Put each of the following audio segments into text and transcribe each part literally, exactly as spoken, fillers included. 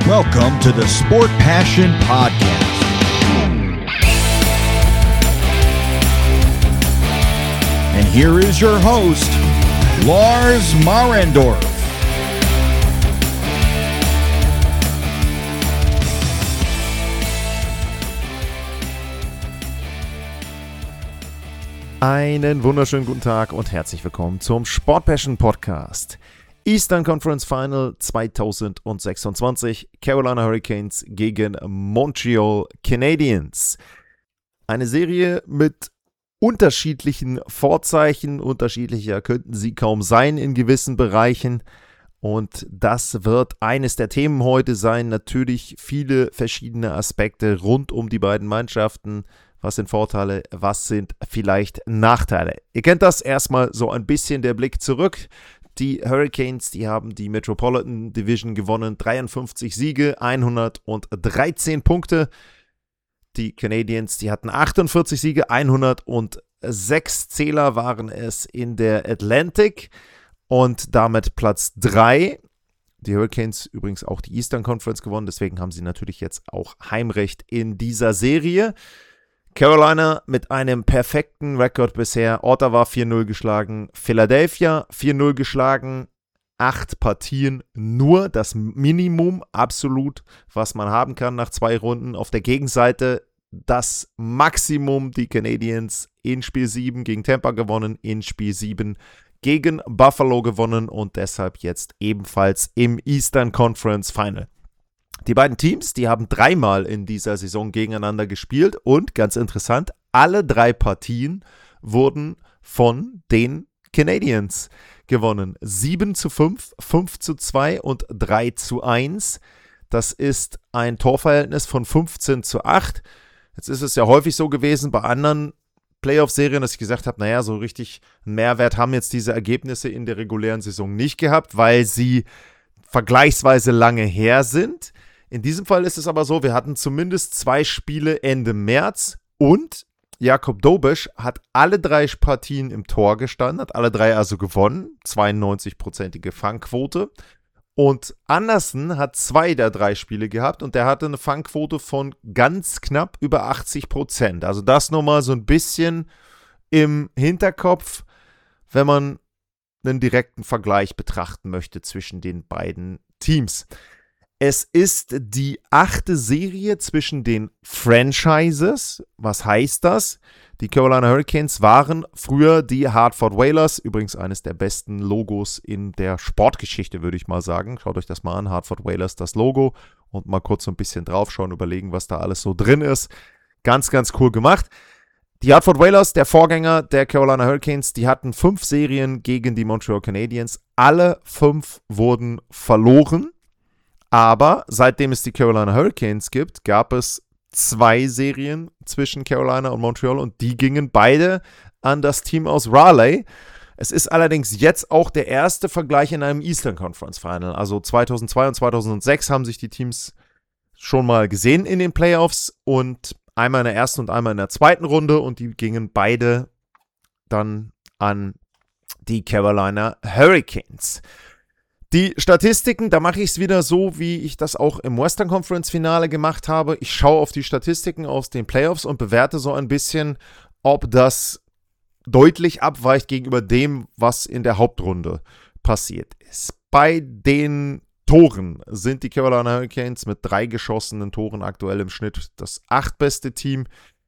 Welcome to the Sport Passion Podcast. And here is your host, Lars Marendorf. Einen wunderschönen guten Tag und herzlich willkommen zum Sport Passion Podcast. Eastern Conference Final zwanzig sechsundzwanzig, Carolina Hurricanes gegen Montreal Canadiens. Eine Serie mit unterschiedlichen Vorzeichen, unterschiedlicher könnten sie kaum sein in gewissen Bereichen. Und das wird eines der Themen heute sein. Natürlich viele verschiedene Aspekte rund um die beiden Mannschaften. Was sind Vorteile, was sind vielleicht Nachteile? Ihr kennt das, erstmal so ein bisschen der Blick zurück. Die Hurricanes, die haben die Metropolitan Division gewonnen, dreiundfünfzig Siege, hundertdreizehn Punkte. Die Canadiens, die hatten achtundvierzig Siege, hundertsechs Zähler waren es in der Atlantic und damit Platz drei. Die Hurricanes übrigens auch die Eastern Conference gewonnen, deswegen haben sie natürlich jetzt auch Heimrecht in dieser Serie. Carolina mit einem perfekten Rekord bisher. Ottawa vier null geschlagen, Philadelphia vier null geschlagen. Acht Partien nur, das Minimum absolut, was man haben kann nach zwei Runden. Auf der Gegenseite das Maximum, die Canadiens in Spiel sieben gegen Tampa gewonnen, in Spiel sieben gegen Buffalo gewonnen und deshalb jetzt ebenfalls im Eastern Conference Final. Die beiden Teams, die haben dreimal in dieser Saison gegeneinander gespielt und ganz interessant, alle drei Partien wurden von den Canadiens gewonnen. sieben zu fünf, fünf zu zwei und drei zu eins. Das ist ein Torverhältnis von fünfzehn zu acht. Jetzt ist es ja häufig so gewesen bei anderen Playoff-Serien, dass ich gesagt habe, naja, so richtig einen Mehrwert haben jetzt diese Ergebnisse in der regulären Saison nicht gehabt, weil sie vergleichsweise lange her sind. In diesem Fall ist es aber so, wir hatten zumindest zwei Spiele Ende März und Jakub Dobeš hat alle drei Partien im Tor gestanden, hat alle drei also gewonnen, zweiundneunzig-prozentige Fangquote. Und Andersen hat zwei der drei Spiele gehabt und der hatte eine Fangquote von ganz knapp über achtzig Prozent. Also das nochmal so ein bisschen im Hinterkopf, wenn man einen direkten Vergleich betrachten möchte zwischen den beiden Teams. Es ist die achte Serie zwischen den Franchises. Was heißt das? Die Carolina Hurricanes waren früher die Hartford Whalers. Übrigens eines der besten Logos in der Sportgeschichte, würde ich mal sagen. Schaut euch das mal an, Hartford Whalers, das Logo. Und mal kurz so ein bisschen draufschauen, überlegen, was da alles so drin ist. Ganz, ganz cool gemacht. Die Hartford Whalers, der Vorgänger der Carolina Hurricanes, die hatten fünf Serien gegen die Montreal Canadiens. Alle fünf wurden verloren. Aber seitdem es die Carolina Hurricanes gibt, gab es zwei Serien zwischen Carolina und Montreal und die gingen beide an das Team aus Raleigh. Es ist allerdings jetzt auch der erste Vergleich in einem Eastern Conference Final. Also zweitausendzwei und zweitausendsechs haben sich die Teams schon mal gesehen in den Playoffs und einmal in der ersten und einmal in der zweiten Runde und die gingen beide dann an die Carolina Hurricanes. Die Statistiken, da mache ich es wieder so, wie ich das auch im Western Conference Finale gemacht habe. Ich schaue auf die Statistiken aus den Playoffs und bewerte so ein bisschen, ob das deutlich abweicht gegenüber dem, was in der Hauptrunde passiert ist. Bei den Toren sind die Carolina Hurricanes mit drei geschossenen Toren aktuell im Schnitt das achtbeste Team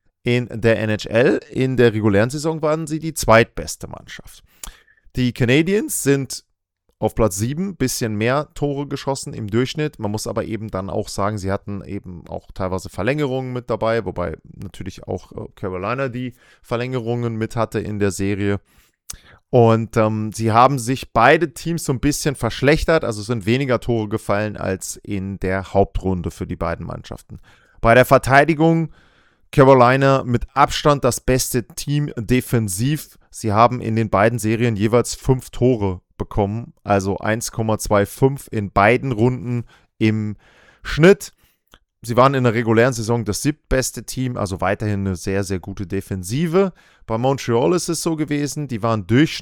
in der N H L. In der regulären Saison waren sie die zweitbeste Mannschaft. Die Canadiens sind auf Platz sieben, bisschen mehr Tore geschossen im Durchschnitt. Man muss aber eben dann auch sagen, sie hatten eben auch teilweise Verlängerungen mit dabei, wobei natürlich auch Carolina die Verlängerungen mit hatte in der Serie. Und ähm, sie haben sich beide Teams so ein bisschen verschlechtert, also sind weniger Tore gefallen als in der Hauptrunde für die beiden Mannschaften. Bei der Verteidigung Carolina mit Abstand das beste Team defensiv. Sie haben in den beiden Serien jeweils fünf Tore bekommen, also eins Komma fünfundzwanzig in beiden Runden im Schnitt. Sie waren in der regulären Saison das siebtbeste Team, also weiterhin eine sehr, sehr gute Defensive. Bei Montreal ist es so gewesen, die waren Durchschnitt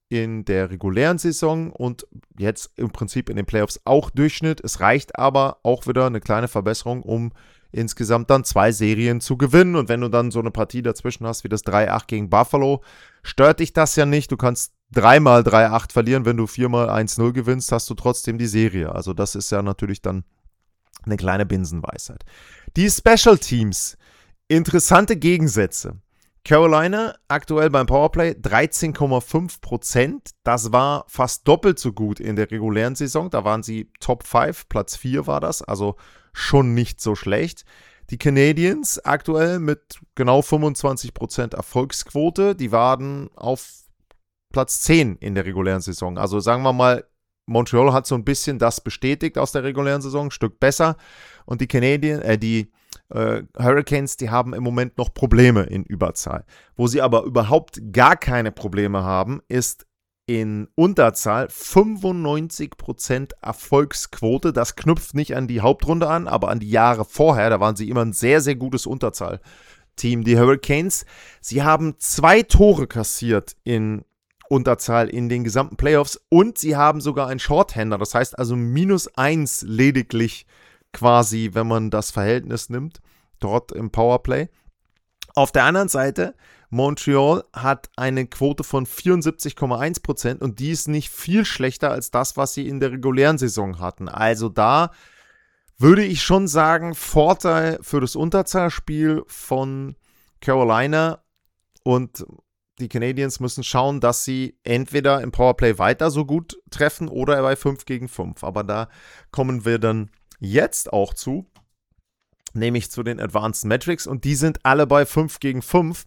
in der regulären Saison und jetzt im Prinzip in den Playoffs auch Durchschnitt. Es reicht aber auch wieder eine kleine Verbesserung, um insgesamt dann zwei Serien zu gewinnen. Und wenn du dann so eine Partie dazwischen hast wie das drei acht gegen Buffalo, stört dich das ja nicht. Du kannst dreimal drei acht verlieren. Wenn du viermal eins null gewinnst, hast du trotzdem die Serie. Also das ist ja natürlich dann eine kleine Binsenweisheit. Die Special Teams, interessante Gegensätze. Carolina aktuell beim Powerplay dreizehn Komma fünf Prozent. Das war fast doppelt so gut in der regulären Saison. Da waren sie Top fünf, Platz vier war das, also schon nicht so schlecht. Die Canadiens aktuell mit genau fünfundzwanzig Prozent Erfolgsquote. Die waren auf Platz zehn in der regulären Saison. Also sagen wir mal, Montreal hat so ein bisschen das bestätigt aus der regulären Saison, ein Stück besser. Und die Canadiens, äh, die äh, Hurricanes, die haben im Moment noch Probleme in Überzahl. Wo sie aber überhaupt gar keine Probleme haben, ist in Unterzahl fünfundneunzig Prozent Erfolgsquote. Das knüpft nicht an die Hauptrunde an, aber an die Jahre vorher. Da waren sie immer ein sehr, sehr gutes Unterzahlteam. Die Hurricanes, sie haben zwei Tore kassiert in Unterzahl in den gesamten Playoffs und sie haben sogar einen Shorthander. Das heißt also minus eins lediglich quasi, wenn man das Verhältnis nimmt, dort im Powerplay. Auf der anderen Seite, Montreal hat eine Quote von vierundsiebzig Komma eins Prozent und die ist nicht viel schlechter als das, was sie in der regulären Saison hatten. Also da würde ich schon sagen, Vorteil für das Unterzahlspiel von Carolina, und die Canadiens müssen schauen, dass sie entweder im Powerplay weiter so gut treffen oder bei fünf gegen fünf. Aber da kommen wir dann jetzt auch zu, nämlich zu den Advanced Metrics, und die sind alle bei fünf gegen fünf.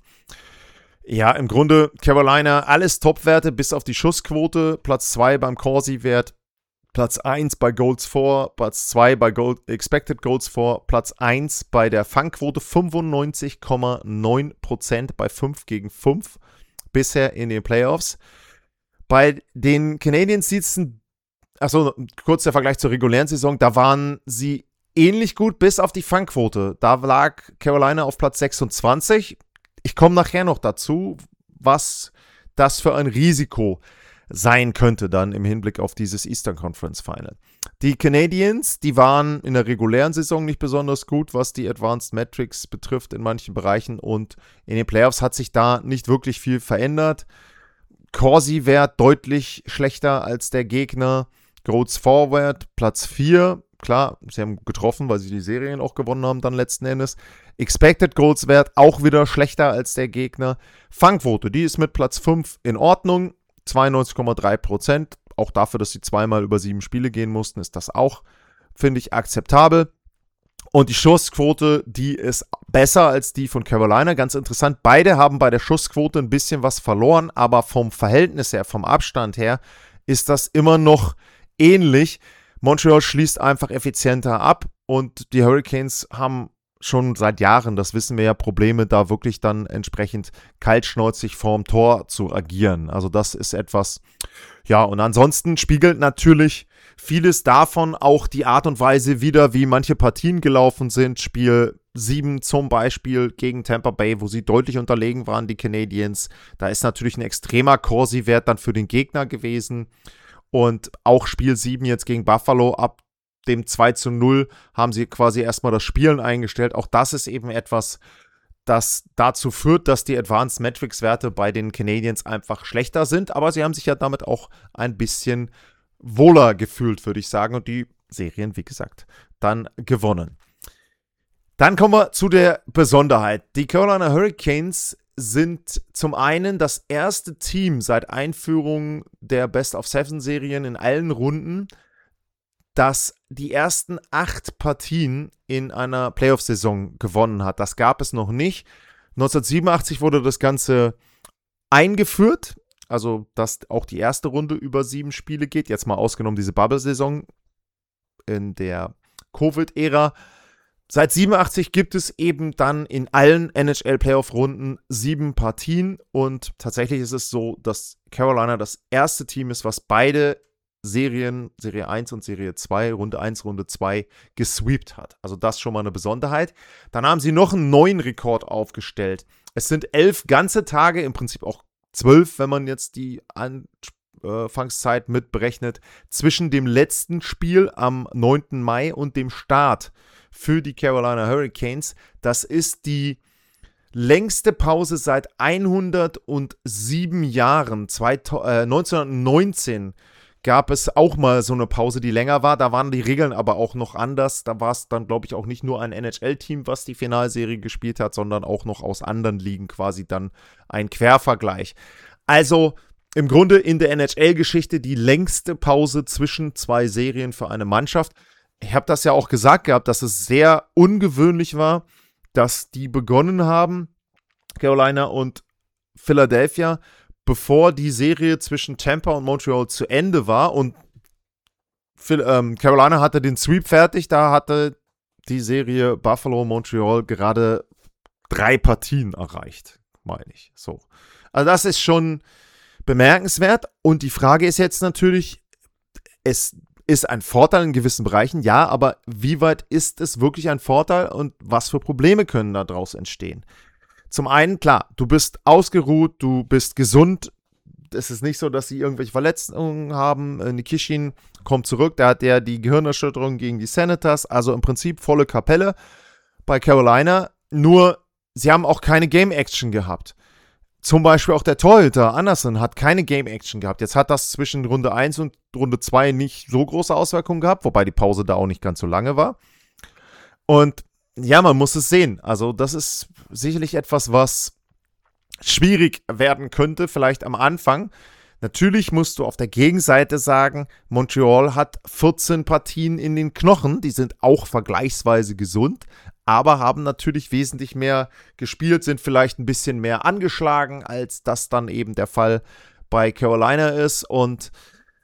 Ja, im Grunde Carolina alles Topwerte bis auf die Schussquote. Platz zwei beim Corsi-Wert, Platz eins bei Goals for, Platz zwei bei Goal, Expected Goals for, Platz eins bei der Fangquote, fünfundneunzig Komma neun Prozent bei fünf gegen fünf bisher in den Playoffs. Bei den Canadiens sieht es ein, achso, kurz der Vergleich zur regulären Saison, da waren sie ähnlich gut bis auf die Fangquote. Da lag Carolina auf Platz sechsundzwanzig. Ich komme nachher noch dazu, was das für ein Risiko sein könnte dann im Hinblick auf dieses Eastern Conference Final. Die Canadiens, die waren in der regulären Saison nicht besonders gut, was die Advanced Metrics betrifft in manchen Bereichen, und in den Playoffs hat sich da nicht wirklich viel verändert. Corsi-Wert deutlich schlechter als der Gegner. Goals Forward Platz vier. Klar, sie haben getroffen, weil sie die Serien auch gewonnen haben dann letzten Endes. Expected Goals Wert auch wieder schlechter als der Gegner. Fangquote, die ist mit Platz fünf in Ordnung. zweiundneunzig Komma drei Prozent. Auch dafür, dass sie zweimal über sieben Spiele gehen mussten, ist das auch, finde ich, akzeptabel. Und die Schussquote, die ist besser als die von Carolina. Ganz interessant, beide haben bei der Schussquote ein bisschen was verloren, aber vom Verhältnis her, vom Abstand her, ist das immer noch ähnlich. Montreal schließt einfach effizienter ab und die Hurricanes haben schon seit Jahren, das wissen wir ja, Probleme, da wirklich dann entsprechend kaltschnäuzig vorm Tor zu agieren. Also das ist etwas, ja, und ansonsten spiegelt natürlich vieles davon auch die Art und Weise wider, wie manche Partien gelaufen sind. Spiel sieben zum Beispiel gegen Tampa Bay, wo sie deutlich unterlegen waren, die Canadiens. Da ist natürlich ein extremer Corsi-Wert dann für den Gegner gewesen. Und auch Spiel sieben jetzt gegen Buffalo, ab dem zwei zu null haben sie quasi erstmal das Spielen eingestellt. Auch das ist eben etwas, das dazu führt, dass die Advanced Metrics Werte bei den Canadiens einfach schlechter sind. Aber sie haben sich ja damit auch ein bisschen wohler gefühlt, würde ich sagen. Und die Serien, wie gesagt, dann gewonnen. Dann kommen wir zu der Besonderheit. Die Carolina Hurricanes sind zum einen das erste Team seit Einführung der Best-of-Seven-Serien in allen Runden, das die ersten acht Partien in einer Playoff-Saison gewonnen hat. Das gab es noch nicht. neunzehnhundertsiebenundachtzig wurde das Ganze eingeführt, also dass auch die erste Runde über sieben Spiele geht, jetzt mal ausgenommen diese Bubble-Saison in der Covid-Ära. Seit siebenundachtzig gibt es eben dann in allen N H L-Playoff-Runden sieben Partien und tatsächlich ist es so, dass Carolina das erste Team ist, was beide Serien, Serie eins und Serie zwei, Runde eins, Runde zwei gesweept hat. Also das schon mal eine Besonderheit. Dann haben sie noch einen neuen Rekord aufgestellt. Es sind elf ganze Tage, im Prinzip auch zwölf, wenn man jetzt die Anfangszeit mit berechnet, zwischen dem letzten Spiel am neunten Mai und dem Start für die Carolina Hurricanes. Das ist die längste Pause seit hundertsieben Jahren. neunzehnhundertneunzehn gab es auch mal so eine Pause, die länger war. Da waren die Regeln aber auch noch anders. Da war es dann, glaube ich, auch nicht nur ein N H L-Team, was die Finalserie gespielt hat, sondern auch noch aus anderen Ligen quasi dann ein Quervergleich. Also im Grunde in der N H L-Geschichte die längste Pause zwischen zwei Serien für eine Mannschaft. Ich habe das ja auch gesagt gehabt, dass es sehr ungewöhnlich war, dass die begonnen haben, Carolina und Philadelphia, bevor die Serie zwischen Tampa und Montreal zu Ende war. Und Phil, ähm, Carolina hatte den Sweep fertig, da hatte die Serie Buffalo-Montreal gerade drei Partien erreicht, meine ich. So. Also das ist schon bemerkenswert. Und die Frage ist jetzt natürlich, es ist ein Vorteil in gewissen Bereichen, ja, aber wie weit ist es wirklich ein Vorteil und was für Probleme können daraus entstehen? Zum einen, klar, du bist ausgeruht, du bist gesund. Es ist nicht so, dass sie irgendwelche Verletzungen haben. Nikishin kommt zurück, da hat er die Gehirnerschütterung gegen die Senators, also im Prinzip volle Kapelle bei Carolina. Nur, sie haben auch keine Game-Action gehabt. Zum Beispiel auch der Torhüter Anderson hat keine Game-Action gehabt. Jetzt hat das zwischen Runde eins und Runde zwei nicht so große Auswirkungen gehabt, wobei die Pause da auch nicht ganz so lange war. Und ja, man muss es sehen. Also das ist sicherlich etwas, was schwierig werden könnte, vielleicht am Anfang. Natürlich musst du auf der Gegenseite sagen, Montreal hat vierzehn Partien in den Knochen, die sind auch vergleichsweise gesund, aber haben natürlich wesentlich mehr gespielt, sind vielleicht ein bisschen mehr angeschlagen, als das dann eben der Fall bei Carolina ist. Und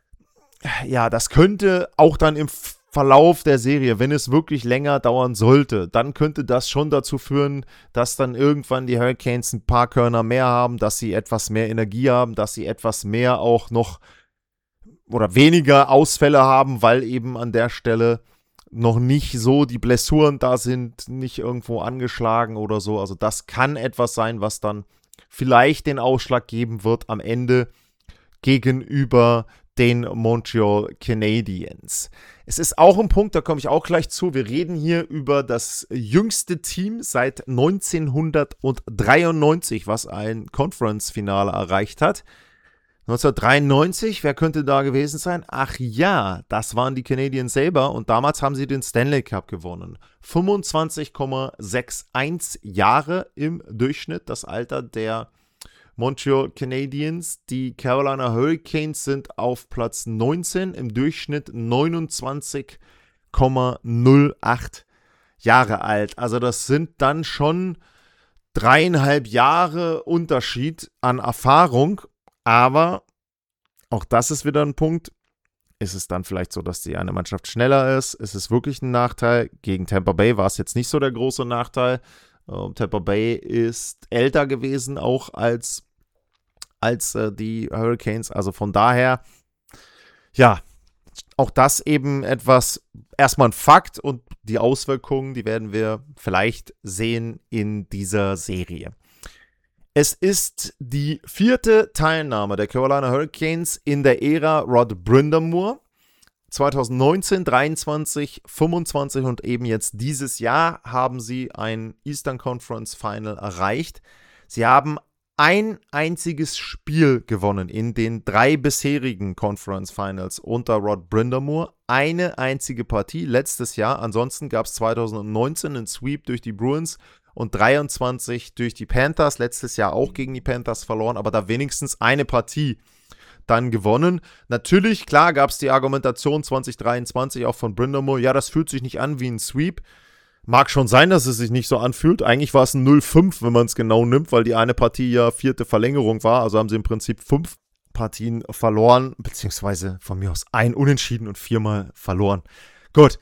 ja, das könnte auch dann im Verlauf der Serie, wenn es wirklich länger dauern sollte, dann könnte das schon dazu führen, dass dann irgendwann die Hurricanes ein paar Körner mehr haben, dass sie etwas mehr Energie haben, dass sie etwas mehr auch noch oder weniger Ausfälle haben, weil eben an der Stelle noch nicht so die Blessuren da sind, nicht irgendwo angeschlagen oder so. Also das kann etwas sein, was dann vielleicht den Ausschlag geben wird am Ende gegenüber den Montreal Canadiens. Es ist auch ein Punkt, da komme ich auch gleich zu. Wir reden hier über das jüngste Team seit neunzehnhundertdreiundneunzig, was ein Conference-Finale erreicht hat. neunzehnhundertdreiundneunzig, wer könnte da gewesen sein? Ach ja, das waren die Canadiens selber und damals haben sie den Stanley Cup gewonnen. fünfundzwanzig Komma einundsechzig Jahre im Durchschnitt, das Alter der Montreal Canadiens. Die Carolina Hurricanes sind auf Platz neunzehn, im Durchschnitt neunundzwanzig Komma null acht Jahre alt. Also das sind dann schon dreieinhalb Jahre Unterschied an Erfahrung. Aber auch das ist wieder ein Punkt. Ist es dann vielleicht so, dass die eine Mannschaft schneller ist? Ist es wirklich ein Nachteil? Gegen Tampa Bay war es jetzt nicht so der große Nachteil. Uh, Tampa Bay ist älter gewesen auch als, als uh, die Hurricanes. Also von daher, ja, auch das eben etwas, erstmal ein Fakt und die Auswirkungen, die werden wir vielleicht sehen in dieser Serie. Es ist die vierte Teilnahme der Carolina Hurricanes in der Ära Rod Brind'Amour. zwanzig neunzehn, dreiundzwanzig, fünfundzwanzig und eben jetzt dieses Jahr haben sie ein Eastern Conference Final erreicht. Sie haben ein einziges Spiel gewonnen in den drei bisherigen Conference Finals unter Rod Brind'Amour. Eine einzige Partie letztes Jahr. Ansonsten gab es zwanzig neunzehn einen Sweep durch die Bruins und dreiundzwanzig durch die Panthers. Letztes Jahr auch gegen die Panthers verloren, aber da wenigstens eine Partie dann gewonnen. Natürlich, klar, gab es die Argumentation zwanzig dreiundzwanzig auch von Brind'Amour, ja, das fühlt sich nicht an wie ein Sweep. Mag schon sein, dass es sich nicht so anfühlt. Eigentlich war es ein null fünf, wenn man es genau nimmt, weil die eine Partie ja vierte Verlängerung war. Also haben sie im Prinzip fünf Partien verloren, beziehungsweise von mir aus ein Unentschieden und viermal verloren. Gut.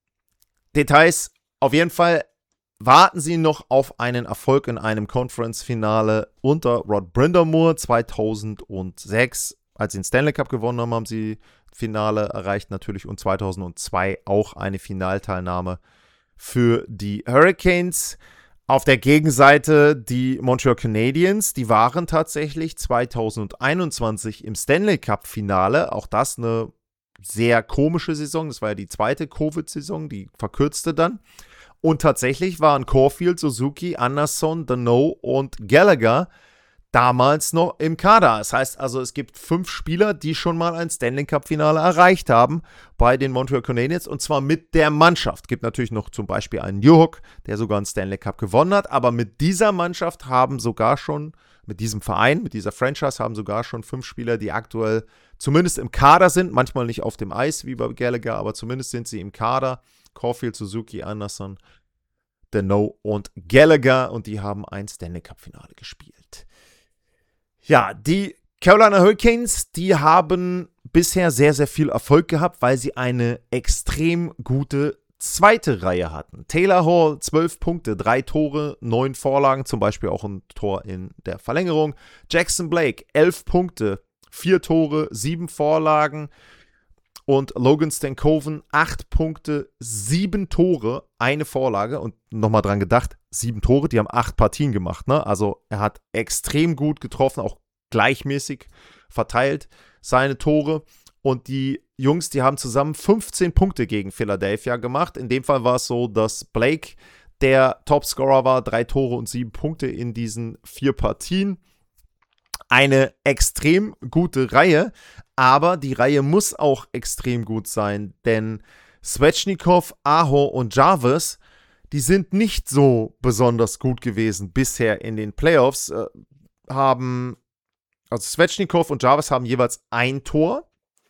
Details. Auf jeden Fall warten sie noch auf einen Erfolg in einem Conference-Finale unter Rod Brind'Amour zweitausendsechs. Als sie den Stanley Cup gewonnen haben, haben sie Finale erreicht natürlich und zweitausendzwei auch eine Finalteilnahme für die Hurricanes. Auf der Gegenseite die Montreal Canadiens, die waren tatsächlich zwanzig einundzwanzig im Stanley Cup Finale. Auch das eine sehr komische Saison. Das war ja die zweite Covid-Saison, die verkürzte dann. Und tatsächlich waren Caulfield, Suzuki, Anderson, Danault und Gallagher damals noch im Kader. Das heißt also, es gibt fünf Spieler, die schon mal ein Stanley Cup-Finale erreicht haben bei den Montreal Canadiens, und zwar mit der Mannschaft. Es gibt natürlich noch zum Beispiel einen Newhook, der sogar einen Stanley Cup gewonnen hat, aber mit dieser Mannschaft haben sogar schon, mit diesem Verein, mit dieser Franchise haben sogar schon fünf Spieler, die aktuell zumindest im Kader sind, manchmal nicht auf dem Eis wie bei Gallagher, aber zumindest sind sie im Kader. Caulfield, Suzuki, Anderson, Danault und Gallagher, und die haben ein Stanley Cup-Finale gespielt. Ja, die Carolina Hurricanes, die haben bisher sehr, sehr viel Erfolg gehabt, weil sie eine extrem gute zweite Reihe hatten. Taylor Hall, zwölf Punkte, drei Tore, neun Vorlagen, zum Beispiel auch ein Tor in der Verlängerung. Jackson Blake, elf Punkte, vier Tore, sieben Vorlagen. Und Logan Stankoven, acht Punkte, sieben Tore, eine Vorlage. Und nochmal dran gedacht, sieben Tore, die haben acht Partien gemacht. Ne? Also er hat extrem gut getroffen, auch gleichmäßig verteilt seine Tore. Und die Jungs, die haben zusammen fünfzehn Punkte gegen Philadelphia gemacht. In dem Fall war es so, dass Blake der Topscorer war, drei Tore und sieben Punkte in diesen vier Partien. Eine extrem gute Reihe, aber die Reihe muss auch extrem gut sein, denn Svechnikov, Aho und Jarvis, die sind nicht so besonders gut gewesen bisher in den Playoffs, äh, haben, also Svechnikov und Jarvis haben jeweils ein Tor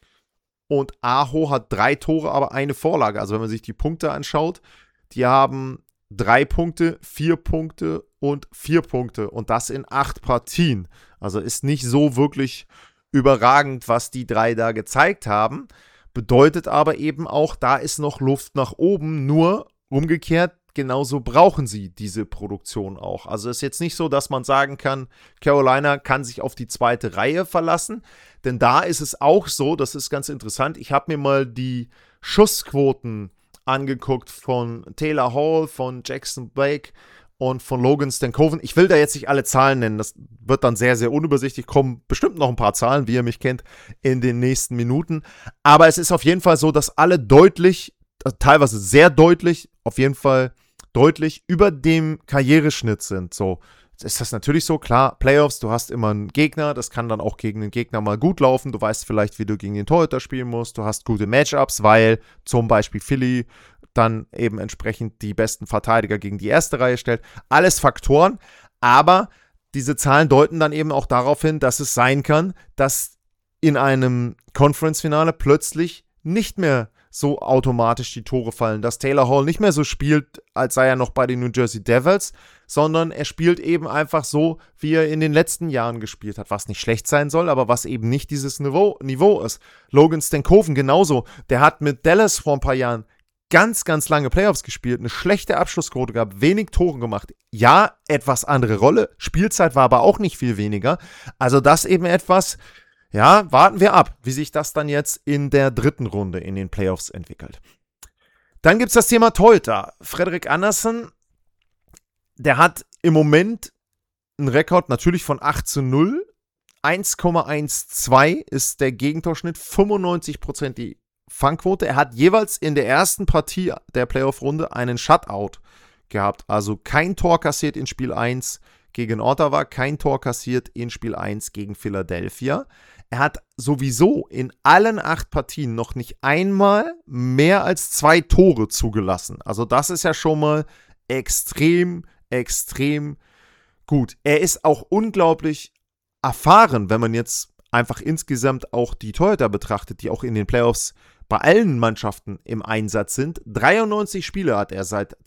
und Aho hat drei Tore, aber eine Vorlage. Also wenn man sich die Punkte anschaut, die haben drei Punkte, vier Punkte und vier Punkte und das in acht Partien. Also ist nicht so wirklich überragend, was die drei da gezeigt haben. Bedeutet aber eben auch, da ist noch Luft nach oben, nur umgekehrt, genauso brauchen sie diese Produktion auch. Also ist jetzt nicht so, dass man sagen kann, Carolina kann sich auf die zweite Reihe verlassen, denn da ist es auch so, das ist ganz interessant, ich habe mir mal die Schussquoten angeguckt von Taylor Hall, von Jackson Blake und von Logan Stankoven. Ich will da jetzt nicht alle Zahlen nennen, das wird dann sehr, sehr unübersichtlich. Kommen bestimmt noch ein paar Zahlen, wie ihr mich kennt, in den nächsten Minuten. Aber es ist auf jeden Fall so, dass alle deutlich, teilweise sehr deutlich, auf jeden Fall deutlich über dem Karriereschnitt sind. So, jetzt ist das natürlich so, klar, Playoffs, du hast immer einen Gegner, das kann dann auch gegen den Gegner mal gut laufen. Du weißt vielleicht, wie du gegen den Torhüter spielen musst. Du hast gute Matchups, weil zum Beispiel Philly dann eben entsprechend die besten Verteidiger gegen die erste Reihe stellt. Alles Faktoren, aber diese Zahlen deuten dann eben auch darauf hin, dass es sein kann, dass in einem Conference-Finale plötzlich nicht mehr so automatisch die Tore fallen, dass Taylor Hall nicht mehr so spielt, als sei er noch bei den New Jersey Devils, sondern er spielt eben einfach so, wie er in den letzten Jahren gespielt hat, was nicht schlecht sein soll, aber was eben nicht dieses Niveau, Niveau ist. Logan Stankoven genauso, der hat mit Dallas vor ein paar Jahren ganz, ganz lange Playoffs gespielt, eine schlechte Abschlussquote gehabt, wenig Tore gemacht. Ja, etwas andere Rolle, Spielzeit war aber auch nicht viel weniger. Also das eben etwas, ja, warten wir ab, wie sich das dann jetzt in der dritten Runde in den Playoffs entwickelt. Dann gibt es das Thema Torhüter. Frederik Andersen, der hat im Moment einen Rekord natürlich von acht zu null. eins Komma zwölf ist der Gegentorschnitt, fünfundneunzig Prozent die Fangquote. Er hat jeweils in der ersten Partie der Playoff-Runde einen Shutout gehabt. Also kein Tor kassiert in Spiel eins gegen Ottawa, kein Tor kassiert in Spiel eins gegen Philadelphia. Er hat sowieso in allen acht Partien noch nicht einmal mehr als zwei Tore zugelassen. Also das ist ja schon mal extrem, extrem gut. Er ist auch unglaublich erfahren, wenn man jetzt einfach insgesamt auch die Torhüter betrachtet, die auch in den Playoffs bei allen Mannschaften im Einsatz sind. dreiundneunzig Spiele hat er seit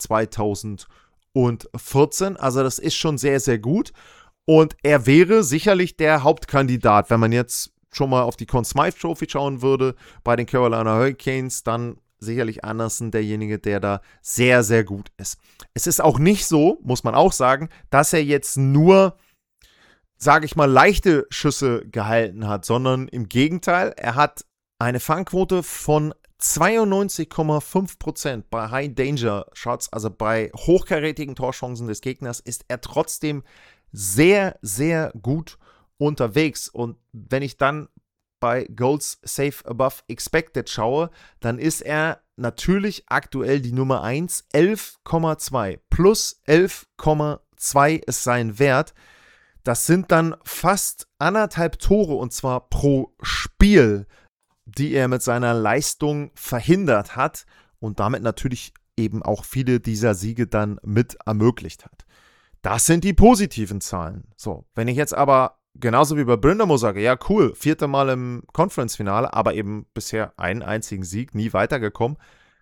zweitausendvierzehn, also das ist schon sehr, sehr gut. Und er wäre sicherlich der Hauptkandidat, wenn man jetzt schon mal auf die Conn Smythe Trophy schauen würde bei den Carolina Hurricanes, dann sicherlich Andersen derjenige, der da sehr, sehr gut ist. Es ist auch nicht so, muss man auch sagen, dass er jetzt nur, sage ich mal, leichte Schüsse gehalten hat, sondern im Gegenteil, er hat eine Fangquote von zweiundneunzig Komma fünf Prozent bei High Danger Shots, also bei hochkarätigen Torchancen des Gegners, ist er trotzdem sehr, sehr gut unterwegs. Und wenn ich dann bei Goals Save Above Expected schaue, dann ist er natürlich aktuell die Nummer eins, elf Komma zwei. Plus elf Komma zwei ist sein Wert. Das sind dann fast anderthalb Tore, und zwar pro Spiel, die er mit seiner Leistung verhindert hat und damit natürlich eben auch viele dieser Siege dann mit ermöglicht hat. Das sind die positiven Zahlen. So, wenn ich jetzt aber genauso wie bei Brind'Amour sage, ja cool, vierte Mal im Conference-Finale, aber eben bisher einen einzigen Sieg, nie weitergekommen.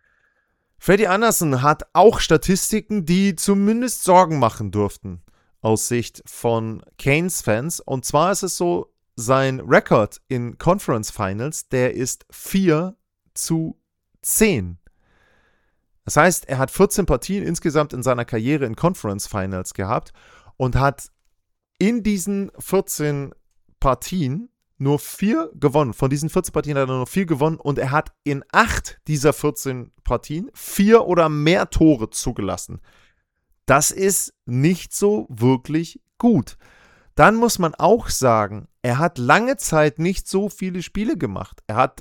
Freddie Andersen hat auch Statistiken, die zumindest Sorgen machen dürften aus Sicht von Canes-Fans. Und zwar ist es so, sein Rekord in Conference Finals, der ist vier zu zehn. Das heißt, er hat vierzehn Partien insgesamt in seiner Karriere in Conference Finals gehabt und hat in diesen vierzehn Partien nur vier gewonnen. Von diesen vierzehn Partien hat er nur vier gewonnen und er hat in acht dieser vierzehn Partien vier oder mehr Tore zugelassen. Das ist nicht so wirklich gut. Dann muss man auch sagen, er hat lange Zeit nicht so viele Spiele gemacht. Er hat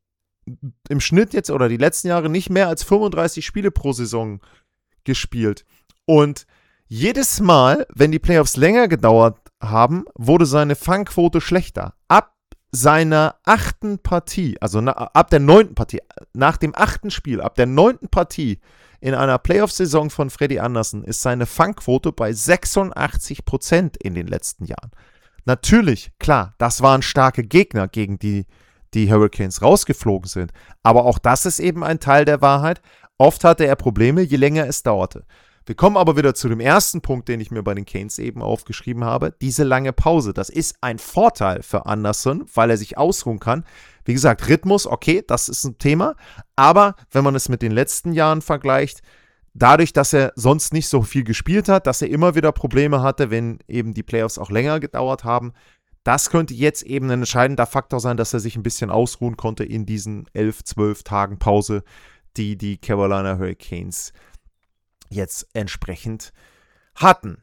im Schnitt jetzt oder die letzten Jahre nicht mehr als fünfunddreißig Spiele pro Saison gespielt. Und jedes Mal, wenn die Playoffs länger gedauert haben, wurde seine Fangquote schlechter. Ab seiner achten Partie, also na, ab der neunten Partie, nach dem achten Spiel, ab der neunten Partie in einer Playoff-Saison von Freddie Andersen ist seine Fangquote bei sechsundachtzig Prozent in den letzten Jahren. Natürlich, klar, das waren starke Gegner, gegen die die Hurricanes rausgeflogen sind. Aber auch das ist eben ein Teil der Wahrheit. Oft hatte er Probleme, je länger es dauerte. Wir kommen aber wieder zu dem ersten Punkt, den ich mir bei den Canes eben aufgeschrieben habe. Diese lange Pause. Das ist ein Vorteil für Anderson, weil er sich ausruhen kann. Wie gesagt, Rhythmus, okay, das ist ein Thema. Aber wenn man es mit den letzten Jahren vergleicht, dadurch, dass er sonst nicht so viel gespielt hat, dass er immer wieder Probleme hatte, wenn eben die Playoffs auch länger gedauert haben, das könnte jetzt eben ein entscheidender Faktor sein, dass er sich ein bisschen ausruhen konnte in diesen elf, zwölf Tagen Pause, die die Carolina Hurricanes jetzt entsprechend hatten.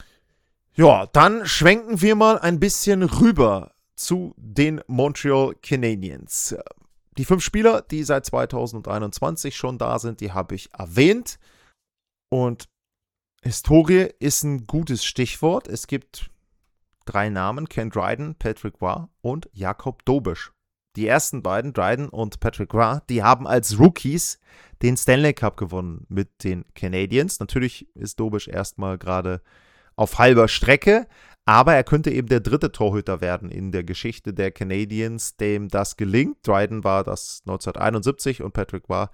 Ja, dann schwenken wir mal ein bisschen rüber zu den Montreal Canadiens. Die fünf Spieler, die seit zweitausendeinundzwanzig schon da sind, die habe ich erwähnt. Und Historie ist ein gutes Stichwort. Es gibt drei Namen: Ken Dryden, Patrick Roy und Jakob Dobisch. Die ersten beiden, Dryden und Patrick Roy, die haben als Rookies den Stanley Cup gewonnen mit den Canadiens. Natürlich ist Dobisch erstmal gerade auf halber Strecke, aber er könnte eben der dritte Torhüter werden in der Geschichte der Canadiens, dem das gelingt. Dryden war das neunzehnhunderteinundsiebzig und Patrick Roy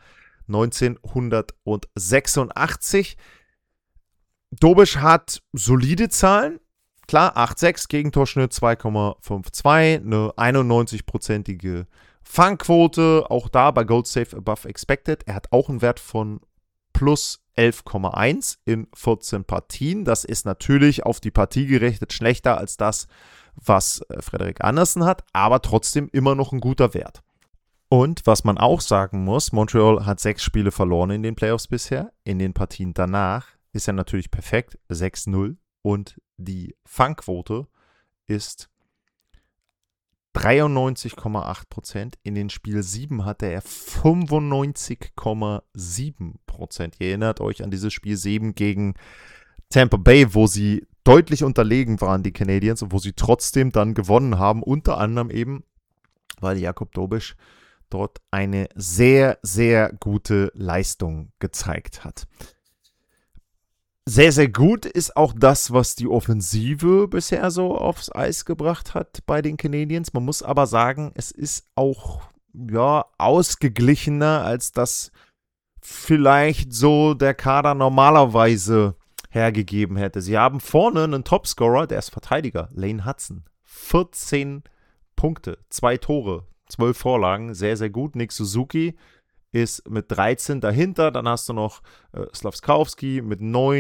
neunzehnhundertsechsundachtzig. Dobisch hat solide Zahlen. Klar, acht Komma sechs, Gegentorschnitt zwei Komma zweiundfünfzig, eine einundneunzig-prozentige Fangquote, auch da bei Goals Save Above Expected. Er hat auch einen Wert von plus elf Komma eins in vierzehn Partien. Das ist natürlich auf die Partie gerechnet schlechter als das, was Frederik Andersen hat, aber trotzdem immer noch ein guter Wert. Und was man auch sagen muss, Montreal hat sechs Spiele verloren in den Playoffs bisher. In den Partien danach ist er natürlich perfekt, sechs null. Und die Fangquote ist dreiundneunzig Komma acht Prozent. In den Spiel sieben hatte er fünfundneunzig Komma sieben Prozent. Ihr erinnert euch an dieses Spiel sieben gegen Tampa Bay, wo sie deutlich unterlegen waren, die Canadiens, und wo sie trotzdem dann gewonnen haben. Unter anderem eben, weil Jakob Dobisch dort eine sehr, sehr gute Leistung gezeigt hat. Sehr, sehr gut ist auch das, was die Offensive bisher so aufs Eis gebracht hat bei den Canadiens. Man muss aber sagen, es ist auch ja, ausgeglichener, als das vielleicht so der Kader normalerweise hergegeben hätte. Sie haben vorne einen Topscorer, der ist Verteidiger, Lane Hudson. vierzehn Punkte, zwei Tore, zwölf Vorlagen, sehr, sehr gut. Nick Suzuki ist mit dreizehn dahinter, dann hast du noch äh, Slafkowski mit neun,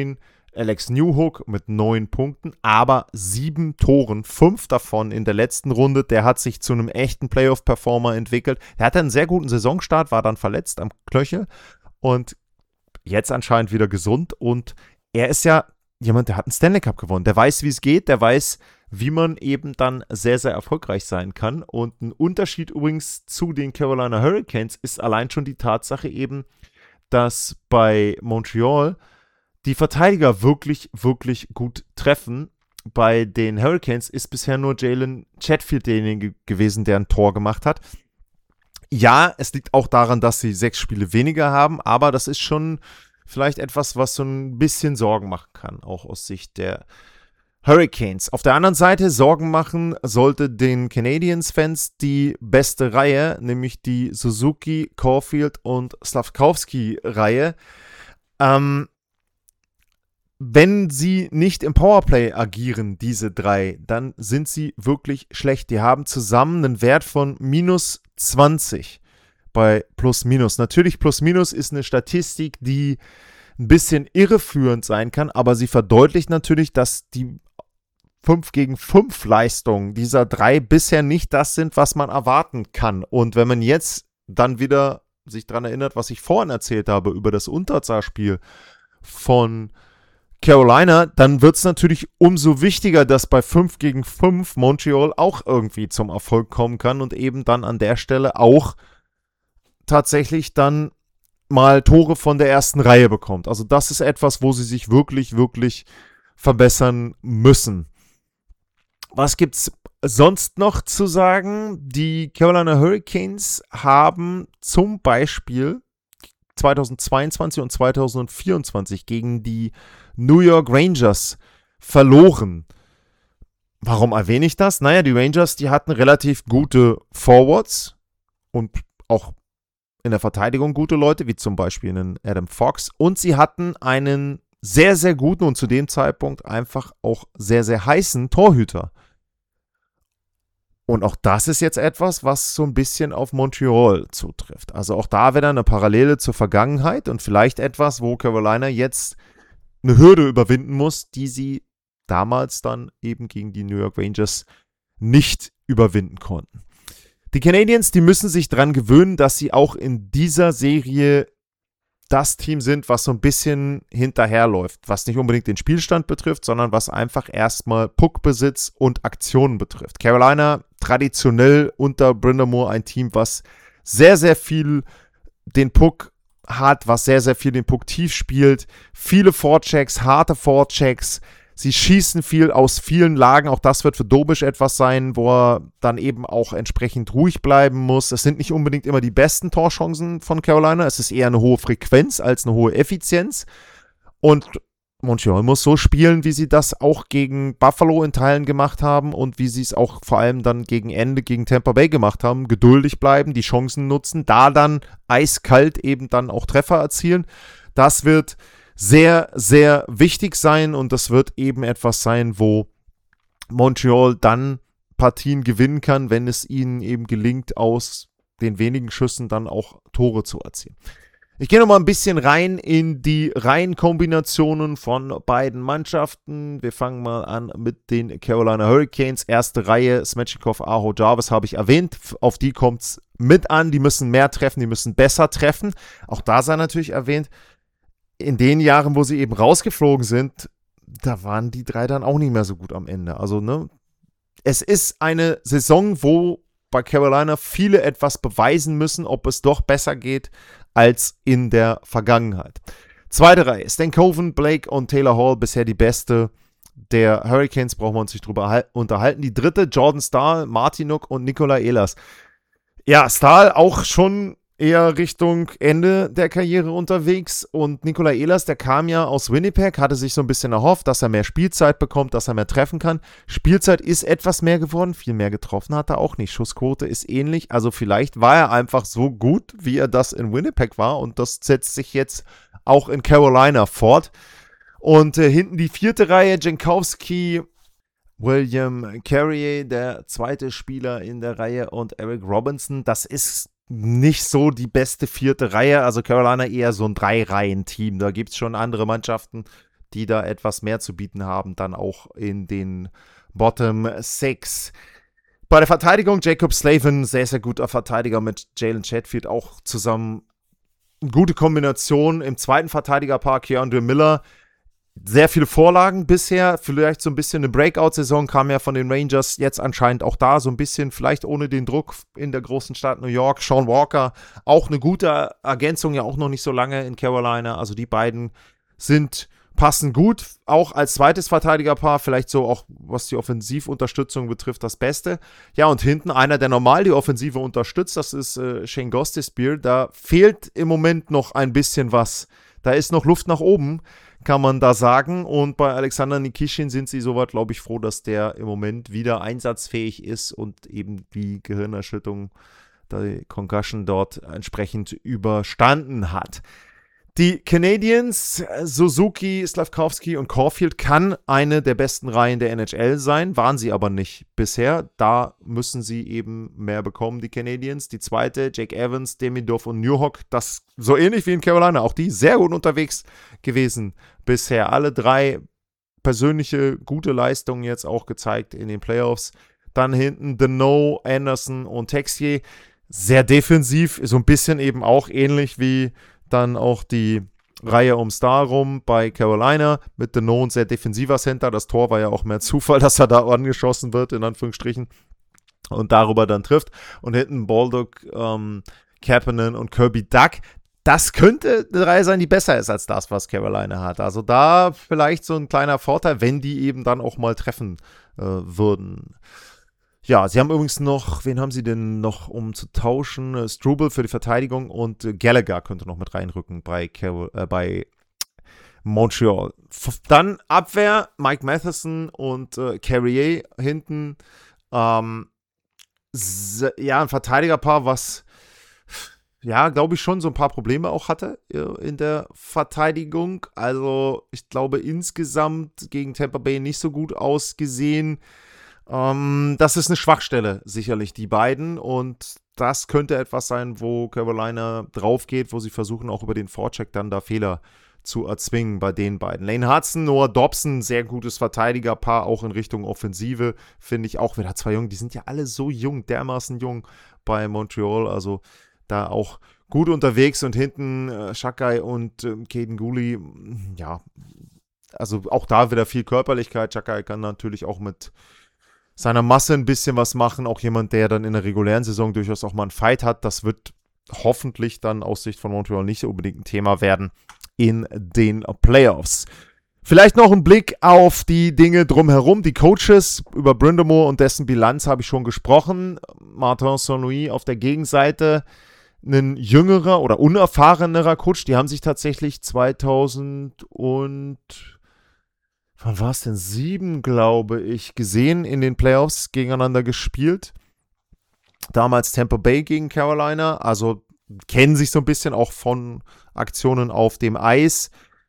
Alex Newhook mit neun Punkten, aber sieben Toren, fünf davon in der letzten Runde. Der hat sich zu einem echten Playoff-Performer entwickelt. Der hatte einen sehr guten Saisonstart, war dann verletzt am Knöchel und jetzt anscheinend wieder gesund. Und er ist ja jemand, der hat einen Stanley Cup gewonnen. Der weiß, wie es geht, der weiß, wie man eben dann sehr, sehr erfolgreich sein kann. Und ein Unterschied übrigens zu den Carolina Hurricanes ist allein schon die Tatsache eben, dass bei Montreal die Verteidiger wirklich, wirklich gut treffen. Bei den Hurricanes ist bisher nur Jalen Chatfield derjenige gewesen, der ein Tor gemacht hat. Ja, es liegt auch daran, dass sie sechs Spiele weniger haben, aber das ist schon vielleicht etwas, was so ein bisschen Sorgen machen kann, auch aus Sicht der Hurricanes. Auf der anderen Seite Sorgen machen sollte den Canadiens-Fans die beste Reihe, nämlich die Suzuki, Caulfield und Slafkowski-Reihe. Ähm, Wenn sie nicht im Powerplay agieren, diese drei, dann sind sie wirklich schlecht. Die haben zusammen einen Wert von minus zwanzig bei Plus-Minus. Natürlich, Plus-Minus ist eine Statistik, die ein bisschen irreführend sein kann, aber sie verdeutlicht natürlich, dass die fünf gegen fünf Leistungen dieser drei bisher nicht das sind, was man erwarten kann. Und wenn man jetzt dann wieder sich daran erinnert, was ich vorhin erzählt habe über das Unterzahlspiel von Carolina, dann wird es natürlich umso wichtiger, dass bei fünf gegen fünf Montreal auch irgendwie zum Erfolg kommen kann und eben dann an der Stelle auch tatsächlich dann mal Tore von der ersten Reihe bekommt. Also das ist etwas, wo sie sich wirklich, wirklich verbessern müssen. Was gibt's sonst noch zu sagen? Die Carolina Hurricanes haben zum Beispiel zweitausendzweiundzwanzig und zweitausendvierundzwanzig gegen die New York Rangers verloren. Warum erwähne ich das? Naja, die Rangers, die hatten relativ gute Forwards und auch in der Verteidigung gute Leute, wie zum Beispiel einen Adam Fox. Und sie hatten einen sehr, sehr guten und zu dem Zeitpunkt einfach auch sehr, sehr heißen Torhüter. Und auch das ist jetzt etwas, was so ein bisschen auf Montreal zutrifft. Also auch da wieder eine Parallele zur Vergangenheit und vielleicht etwas, wo Carolina jetzt eine Hürde überwinden muss, die sie damals dann eben gegen die New York Rangers nicht überwinden konnten. Die Canadiens, die müssen sich daran gewöhnen, dass sie auch in dieser Serie das Team sind, was so ein bisschen hinterherläuft, was nicht unbedingt den Spielstand betrifft, sondern was einfach erstmal Puckbesitz und Aktionen betrifft. Carolina traditionell unter Brind'Amour ein Team, was sehr, sehr viel den Puck hat, was sehr, sehr viel den Puck tief spielt, viele Vorchecks, harte Vorchecks, sie schießen viel aus vielen Lagen, auch das wird für Dobisch etwas sein, wo er dann eben auch entsprechend ruhig bleiben muss. Es sind nicht unbedingt immer die besten Torchancen von Carolina, es ist eher eine hohe Frequenz als eine hohe Effizienz und Montreal muss so spielen, wie sie das auch gegen Buffalo in Teilen gemacht haben und wie sie es auch vor allem dann gegen Ende gegen Tampa Bay gemacht haben. Geduldig bleiben, die Chancen nutzen, da dann eiskalt eben dann auch Treffer erzielen. Das wird sehr, sehr wichtig sein und das wird eben etwas sein, wo Montreal dann Partien gewinnen kann, wenn es ihnen eben gelingt, aus den wenigen Schüssen dann auch Tore zu erzielen. Ich gehe nochmal ein bisschen rein in die Reihenkombinationen von beiden Mannschaften. Wir fangen mal an mit den Carolina Hurricanes. Erste Reihe, Svechnikov, Aho, Jarvis habe ich erwähnt. Auf die kommt es mit an. Die müssen mehr treffen, die müssen besser treffen. Auch da sei natürlich erwähnt, in den Jahren, wo sie eben rausgeflogen sind, da waren die drei dann auch nicht mehr so gut am Ende. Also, ne, es ist eine Saison, wo bei Carolina viele etwas beweisen müssen, ob es doch besser geht als in der Vergangenheit. Zweite Reihe, Stankoven, Blake und Taylor Hall, bisher die beste der Hurricanes, brauchen wir uns nicht drüber unterhalten. Die dritte, Jordan Staal, Martinuk und Nikolai Ehlers. Ja, Staal auch schon eher Richtung Ende der Karriere unterwegs und Nikolai Ehlers, der kam ja aus Winnipeg, hatte sich so ein bisschen erhofft, dass er mehr Spielzeit bekommt, dass er mehr treffen kann. Spielzeit ist etwas mehr geworden, viel mehr getroffen hat er auch nicht. Schussquote ist ähnlich, also vielleicht war er einfach so gut, wie er das in Winnipeg war und das setzt sich jetzt auch in Carolina fort. Und äh, hinten die vierte Reihe, Jankowski, William Carrier, der zweite Spieler in der Reihe und Eric Robinson, das ist nicht so die beste vierte Reihe, also Carolina eher so ein Drei-Reihen-Team. Da gibt es schon andere Mannschaften, die da etwas mehr zu bieten haben, dann auch in den Bottom Six. Bei der Verteidigung Jacob Slavin, sehr, sehr guter Verteidiger mit Jalen Chatfield auch zusammen. Gute Kombination im zweiten Verteidigerpaar, Keandre Miller. Sehr viele Vorlagen bisher, vielleicht so ein bisschen eine Breakout-Saison, kam ja von den Rangers jetzt anscheinend auch da, so ein bisschen vielleicht ohne den Druck in der großen Stadt New York. Sean Walker, auch eine gute Ergänzung, ja auch noch nicht so lange in Carolina, also die beiden sind, passen gut, auch als zweites Verteidigerpaar, vielleicht so auch, was die Offensivunterstützung betrifft, das Beste. Ja, und hinten einer, der normal die Offensive unterstützt, das ist äh, Shane Gostisbehere, da fehlt im Moment noch ein bisschen was, da ist noch Luft nach oben, kann man da sagen. Und bei Alexander Nikishin sind sie soweit, glaube ich, froh, dass der im Moment wieder einsatzfähig ist und eben die Gehirnerschütterung, die Concussion dort entsprechend überstanden hat. Die Canadiens, Suzuki, Slafkowski und Caulfield kann eine der besten Reihen der N H L sein, waren sie aber nicht bisher. Da müssen sie eben mehr bekommen, die Canadiens. Die zweite, Jake Evans, Demidov und Newhook, das so ähnlich wie in Carolina, auch die sehr gut unterwegs gewesen bisher. Alle drei persönliche gute Leistungen jetzt auch gezeigt in den Playoffs. Dann hinten Deneau, Anderson und Texier, sehr defensiv, so ein bisschen eben auch ähnlich wie dann auch die Reihe um Star rum bei Carolina mit Deneau, ein sehr defensiver Center. Das Tor war ja auch mehr Zufall, dass er da angeschossen wird, in Anführungsstrichen, und darüber dann trifft. Und hinten Baldock, ähm, Kapanen und Kirby Duck. Das könnte eine Reihe sein, die besser ist als das, was Carolina hat. Also da vielleicht so ein kleiner Vorteil, wenn die eben dann auch mal treffen äh, würden. Ja, sie haben übrigens noch, wen haben sie denn noch, um zu tauschen? Äh, Struble für die Verteidigung und äh, Gallagher könnte noch mit reinrücken bei, Carol, äh, bei Montreal. F- Dann Abwehr, Mike Matheson und äh, Carrier hinten. Ähm, s- ja, ein Verteidigerpaar, was, ja, glaube ich, schon so ein paar Probleme auch hatte äh, in der Verteidigung. Also ich glaube insgesamt gegen Tampa Bay nicht so gut ausgesehen. Um, das ist eine Schwachstelle, sicherlich, die beiden. Und das könnte etwas sein, wo Carolina drauf geht, wo sie versuchen, auch über den Vorcheck dann da Fehler zu erzwingen bei den beiden. Lane Hudson, Noah Dobson, sehr gutes Verteidigerpaar, auch in Richtung Offensive, finde ich auch. Wieder zwei Jungen, die sind ja alle so jung, dermaßen jung bei Montreal. Also da auch gut unterwegs. Und hinten äh, Shakai und äh, Caden Gooley, ja, also auch da wieder viel Körperlichkeit. Shakai kann natürlich auch mit seiner Masse ein bisschen was machen, auch jemand, der dann in der regulären Saison durchaus auch mal einen Fight hat. Das wird hoffentlich dann aus Sicht von Montreal nicht unbedingt ein Thema werden in den Playoffs. Vielleicht noch ein Blick auf die Dinge drumherum. Die Coaches, über Brind'Amour und dessen Bilanz habe ich schon gesprochen. Martin Saint-Louis auf der Gegenseite, ein jüngerer oder unerfahrenerer Coach. Die haben sich tatsächlich zweitausend und wann war es denn? Sieben, glaube ich, gesehen in den Playoffs gegeneinander gespielt. Damals Tampa Bay gegen Carolina. Also kennen sich so ein bisschen auch von Aktionen auf dem Eis.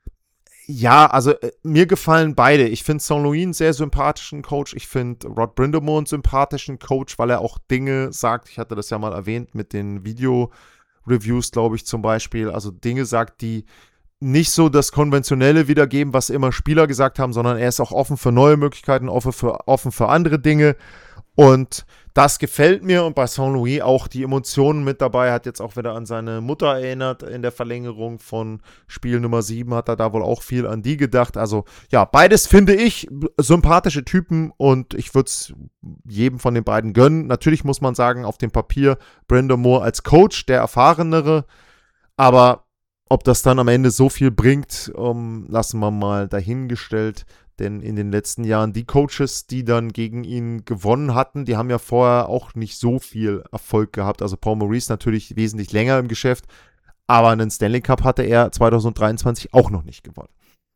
Ja, also äh, mir gefallen beide. Ich finde Saint-Louis einen sehr sympathischen Coach. Ich finde Rod Brind'Amour einen sympathischen Coach, weil er auch Dinge sagt. Ich hatte das ja mal erwähnt mit den Video-Reviews, glaube ich, zum Beispiel. Also Dinge sagt, die nicht so das Konventionelle wiedergeben, was immer Spieler gesagt haben, sondern er ist auch offen für neue Möglichkeiten, offen für, offen für andere Dinge. Und das gefällt mir. Und bei Saint-Louis auch die Emotionen mit dabei. Hat jetzt auch wieder an seine Mutter erinnert in der Verlängerung von Spiel Nummer sieben. Hat er da wohl auch viel an die gedacht. Also ja, beides finde ich sympathische Typen. Und ich würde es jedem von den beiden gönnen. Natürlich muss man sagen, auf dem Papier Brind'Amour als Coach, der Erfahrenere. Aber ob das dann am Ende so viel bringt, um, lassen wir mal dahingestellt. Denn in den letzten Jahren die Coaches, die dann gegen ihn gewonnen hatten, die haben ja vorher auch nicht so viel Erfolg gehabt. Also Paul Maurice natürlich wesentlich länger im Geschäft, aber einen Stanley Cup hatte er zwanzig dreiundzwanzig auch noch nicht gewonnen.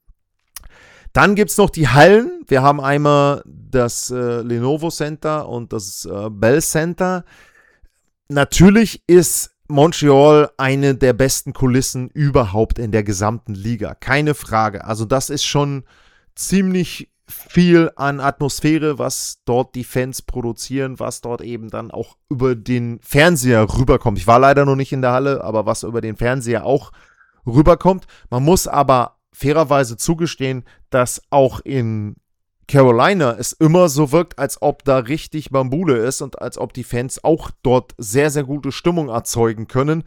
Dann gibt es noch die Hallen. Wir haben einmal das äh, Lenovo Center und das äh, Bell Center. Natürlich ist Montreal eine der besten Kulissen überhaupt in der gesamten Liga. Keine Frage. Also das ist schon ziemlich viel an Atmosphäre, was dort die Fans produzieren, was dort eben dann auch über den Fernseher rüberkommt. Ich war leider noch nicht in der Halle, aber was über den Fernseher auch rüberkommt. Man muss aber fairerweise zugestehen, dass auch in Carolina es immer so wirkt, als ob da richtig Bambule ist und als ob die Fans auch dort sehr, sehr gute Stimmung erzeugen können.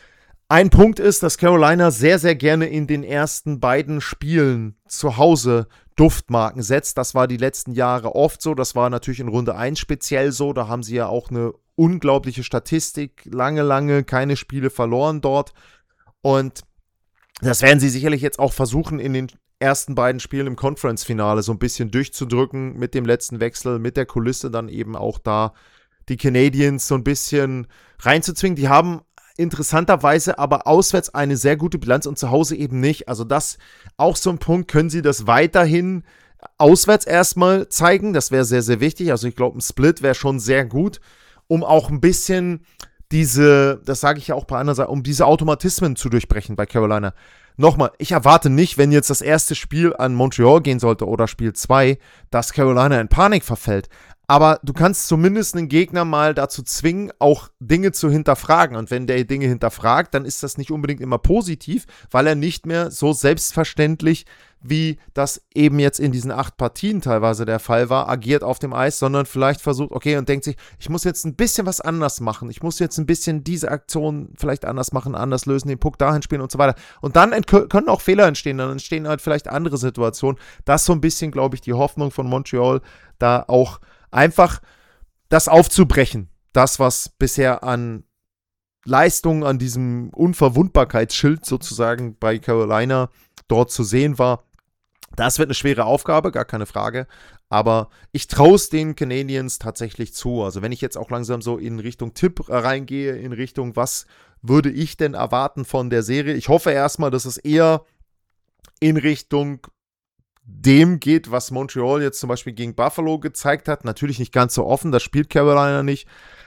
Ein Punkt ist, dass Carolina sehr, sehr gerne in den ersten beiden Spielen zu Hause Duftmarken setzt. Das war die letzten Jahre oft so. Das war natürlich in Runde eins speziell so. Da haben sie ja auch eine unglaubliche Statistik. Lange, lange keine Spiele verloren dort. Und das werden sie sicherlich jetzt auch versuchen, in den ersten beiden Spielen im Conference-Finale so ein bisschen durchzudrücken mit dem letzten Wechsel, mit der Kulisse dann eben auch da die Canadiens so ein bisschen reinzuzwingen. Die haben interessanterweise aber auswärts eine sehr gute Bilanz und zu Hause eben nicht. Also das auch so ein Punkt, können sie das weiterhin auswärts erstmal zeigen. Das wäre sehr, sehr wichtig. Also ich glaube, ein Split wäre schon sehr gut, um auch ein bisschen diese, das sage ich ja auch bei anderen Seiten, um diese Automatismen zu durchbrechen bei Carolina. Nochmal, ich erwarte nicht, wenn jetzt das erste Spiel an Montreal gehen sollte oder Spiel zwei, dass Carolina in Panik verfällt. Aber du kannst zumindest einen Gegner mal dazu zwingen, auch Dinge zu hinterfragen. Und wenn der Dinge hinterfragt, dann ist das nicht unbedingt immer positiv, weil er nicht mehr so selbstverständlich, wie das eben jetzt in diesen acht Partien teilweise der Fall war, agiert auf dem Eis, sondern vielleicht versucht, okay, und denkt sich, ich muss jetzt ein bisschen was anders machen. Ich muss jetzt ein bisschen diese Aktion vielleicht anders machen, anders lösen, den Puck dahin spielen und so weiter. Und dann ent- können auch Fehler entstehen, dann entstehen halt vielleicht andere Situationen. Das ist so ein bisschen, glaube ich, die Hoffnung von Montreal, da auch einfach das aufzubrechen. Das, was bisher an Leistungen, an diesem Unverwundbarkeitsschild sozusagen bei Carolina dort zu sehen war. Das wird eine schwere Aufgabe, gar keine Frage. Aber ich traue es den Canadiens tatsächlich zu. Also wenn ich jetzt auch langsam so in Richtung Tipp reingehe, in Richtung, was würde ich denn erwarten von der Serie? Ich hoffe erstmal, dass es eher in Richtung dem geht, was Montreal jetzt zum Beispiel gegen Buffalo gezeigt hat. Natürlich nicht ganz so offen, das spielt Carolina nicht.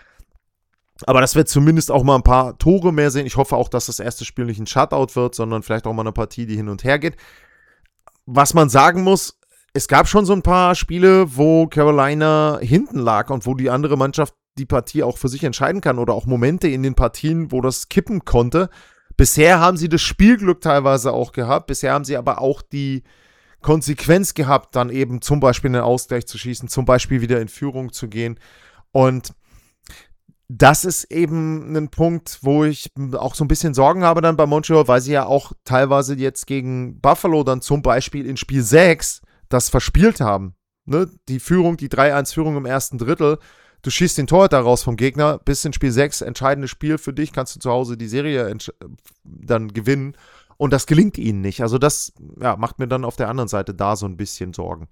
Aber dass wir zumindest auch mal ein paar Tore mehr sehen. Ich hoffe auch, dass das erste Spiel nicht ein Shutout wird, sondern vielleicht auch mal eine Partie, die hin und her geht. Was man sagen muss, es gab schon so ein paar Spiele, wo Carolina hinten lag und wo die andere Mannschaft die Partie auch für sich entscheiden kann oder auch Momente in den Partien, wo das kippen konnte. Bisher haben sie das Spielglück teilweise auch gehabt. Bisher haben sie aber auch die Konsequenz gehabt, dann eben zum Beispiel einen Ausgleich zu schießen, zum Beispiel wieder in Führung zu gehen. Und das ist eben ein Punkt, wo ich auch so ein bisschen Sorgen habe dann bei Montreal, weil sie ja auch teilweise jetzt gegen Buffalo dann zum Beispiel in Spiel sechs das verspielt haben. Ne? Die Führung, die drei eins Führung im ersten Drittel, du schießt den Torhüter raus vom Gegner, bis in Spiel sechs, entscheidendes Spiel für dich, kannst du zu Hause die Serie entsch- dann gewinnen. Und das gelingt ihnen nicht. Also das ja, macht mir dann auf der anderen Seite da so ein bisschen Sorgen.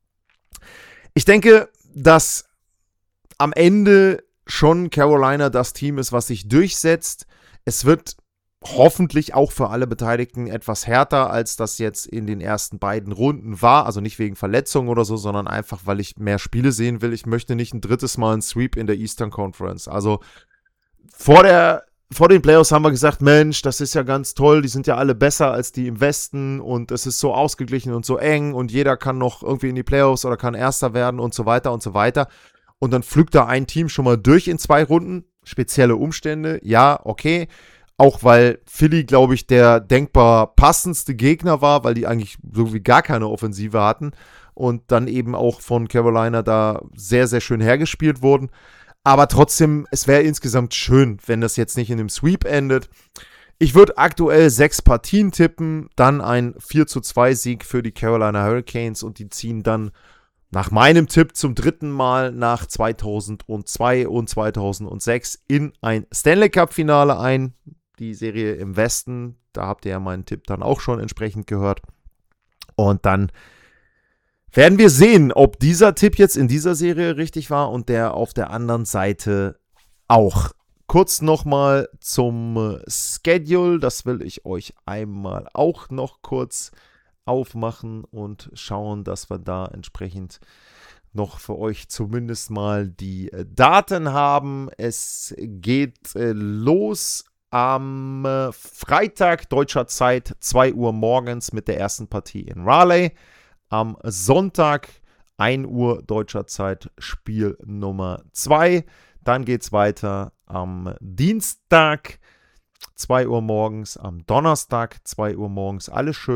Ich denke, dass am Ende schon Carolina das Team ist, was sich durchsetzt. Es wird hoffentlich auch für alle Beteiligten etwas härter, als das jetzt in den ersten beiden Runden war. Also nicht wegen Verletzungen oder so, sondern einfach, weil ich mehr Spiele sehen will. Ich möchte nicht ein drittes Mal einen Sweep in der Eastern Conference. Also vor der Vor den Playoffs haben wir gesagt, Mensch, das ist ja ganz toll, die sind ja alle besser als die im Westen und es ist so ausgeglichen und so eng und jeder kann noch irgendwie in die Playoffs oder kann Erster werden und so weiter und so weiter. Und dann pflückt da ein Team schon mal durch in zwei Runden, spezielle Umstände, ja, okay. Auch weil Philly, glaube ich, der denkbar passendste Gegner war, weil die eigentlich so wie gar keine Offensive hatten und dann eben auch von Carolina da sehr, sehr schön hergespielt wurden. Aber trotzdem, es wäre insgesamt schön, wenn das jetzt nicht in einem Sweep endet. Ich würde aktuell sechs Partien tippen, dann ein vier zu zwei Sieg für die Carolina Hurricanes und die ziehen dann nach meinem Tipp zum dritten Mal nach zweitausendzwei und zweitausendsechs in ein Stanley Cup Finale ein. Die Serie im Westen, da habt ihr ja meinen Tipp dann auch schon entsprechend gehört. Und dann werden wir sehen, ob dieser Tipp jetzt in dieser Serie richtig war und der auf der anderen Seite auch. Kurz nochmal zum Schedule, das will ich euch einmal auch noch kurz aufmachen und schauen, dass wir da entsprechend noch für euch zumindest mal die Daten haben. Es geht äh, los am äh, Freitag deutscher Zeit, zwei Uhr morgens mit der ersten Partie in Raleigh. Am Sonntag, ein Uhr deutscher Zeit, Spiel Nummer zwei. Dann geht es weiter am Dienstag, zwei Uhr morgens. Am Donnerstag, zwei Uhr morgens. Alles schön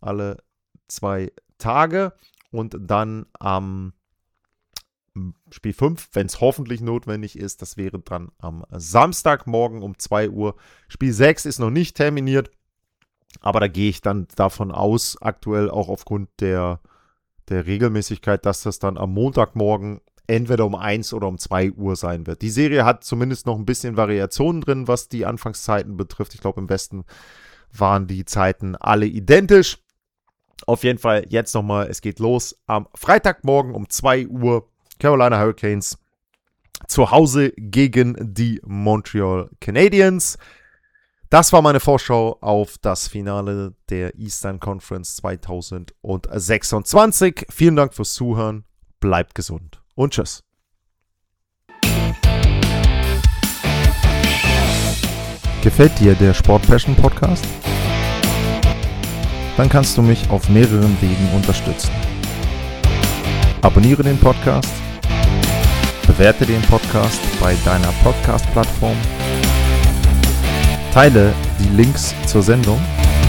alle zwei Tage. Und dann am Spiel fünf, wenn es hoffentlich notwendig ist, das wäre dann am Samstagmorgen um zwei Uhr. Spiel sechs ist noch nicht terminiert, aber da gehe ich dann davon aus, aktuell auch aufgrund der, der Regelmäßigkeit, dass das dann am Montagmorgen entweder um eins oder um zwei Uhr sein wird. Die Serie hat zumindest noch ein bisschen Variationen drin, was die Anfangszeiten betrifft. Ich glaube, im Westen waren die Zeiten alle identisch. Auf jeden Fall jetzt nochmal, es geht los am Freitagmorgen um zwei Uhr. Carolina Hurricanes zu Hause gegen die Montreal Canadiens. Das war meine Vorschau auf das Finale der Eastern Conference zwanzig sechsundzwanzig. Vielen Dank fürs Zuhören. Bleibt gesund. Und tschüss. Gefällt dir der Sport Passion Podcast? Dann kannst du mich auf mehreren Wegen unterstützen. Abonniere den Podcast, bewerte den Podcast bei deiner Podcast-Plattform, teile die Links zur Sendung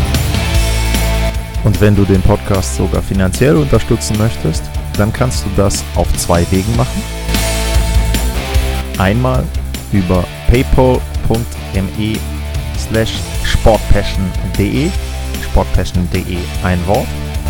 und wenn du den Podcast sogar finanziell unterstützen möchtest, dann kannst du das auf zwei Wegen machen. Einmal über paypal.me slash sportpassion.de sportpassion.de ein Wort.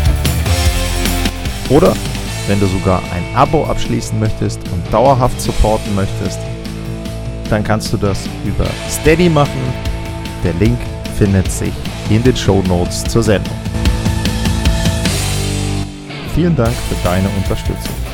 Oder wenn du sogar ein Abo abschließen möchtest und dauerhaft supporten möchtest, dann kannst du das über Steady machen. Der Link findet sich in den Shownotes zur Sendung. Vielen Dank für deine Unterstützung.